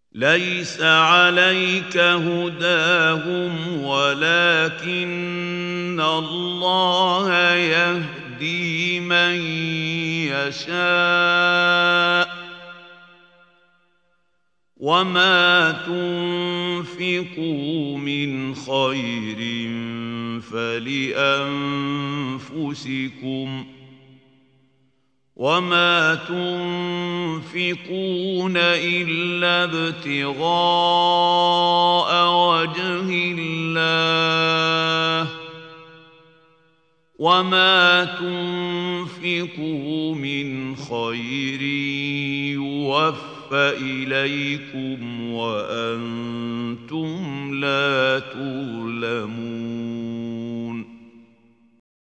ليس عليك هداهم ولكن الله يهدي من يشاء وما تنفقوا من خير فلأنفسكم وما تنفقون إلا ابتغاء وجه الله وما تنفقوا من خير يوفى إليكم وأنتم لا تظلمون